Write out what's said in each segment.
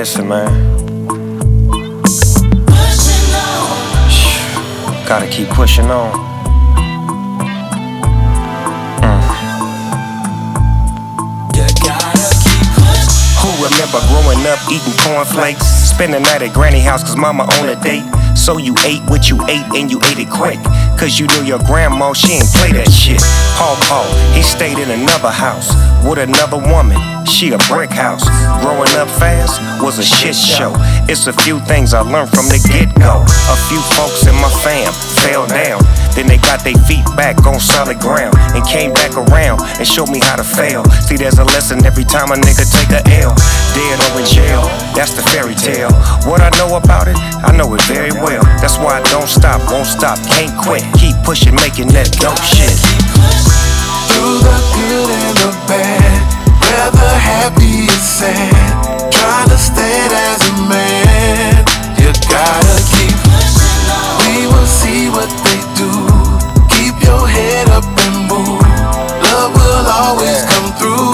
reminiscing, man. Gotta keep pushing on. Who remember growing up eating cornflakes? Spend the night at granny house cause mama on a date. So you ate what you ate and you ate it quick. Cause you knew your grandma, she ain't play that shit. Paw, he stayed in another house with another woman, she a brick house. Growing up fast was a shit show. It's a few things I learned from the get-go. A few folks in my fam fell down, then they got their feet back on solid ground and came back around and showed me how to fail. See, there's a lesson every time a nigga take a L. Dead or in jail, that's the fairy tale. What I know about it, I know it very well. That's why I don't stop, won't stop, can't quit. Keep pushing, making that dope shit. Through the good and the bad, whether happy or sad, trying to stand as a man. You gotta keep pushing on. We will see what they do. Keep your head up and move. Love will always come through.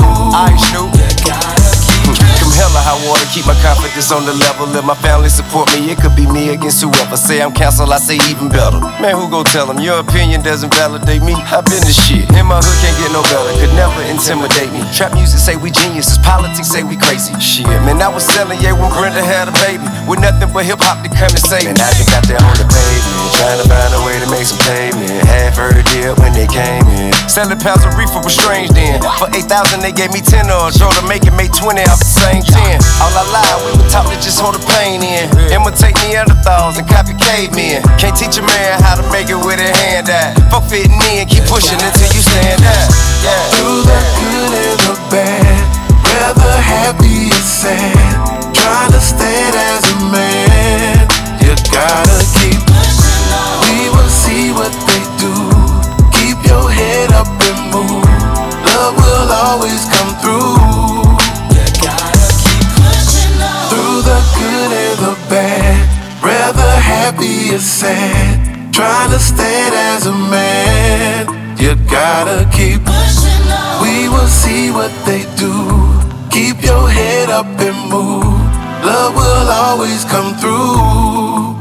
Hella high water, keep my confidence on the level. Let my family support me, it could be me against whoever. Say I'm canceled, I say even better. Man, who gon' tell them? Your opinion doesn't validate me. I've been this shit, and my hood can't get no better. Could never intimidate me. Trap music say we geniuses, politics say we crazy. Shit, man, I was selling, yeah, when Brenda had a baby. With nothing but hip-hop to come and save me. And I just got there on the pavement, trying to find a way to make some payment. Half heard deal when they came in. Selling pounds of reefer was strange then. For 8,000 they gave me 10 on. Drove to make it, made 20 off the same 10. All I lied, we were taught to just hold the pain in. Imitate Neanderthals and copy cavemen. Can't teach a man how to make it with a hand out. Fuck fitting in, keep pushing until you stand out. Yeah. Through the good and the bad, whether happy or sad, trying to stand as a man. You gotta keep pushing on. We will see what they do. Keep your head up and move. Love will always come through. The good and the bad, rather happy or sad, trying to stand as a man. You gotta keep pushing on. We will see what they do. Keep your head up and move. Love will always come through.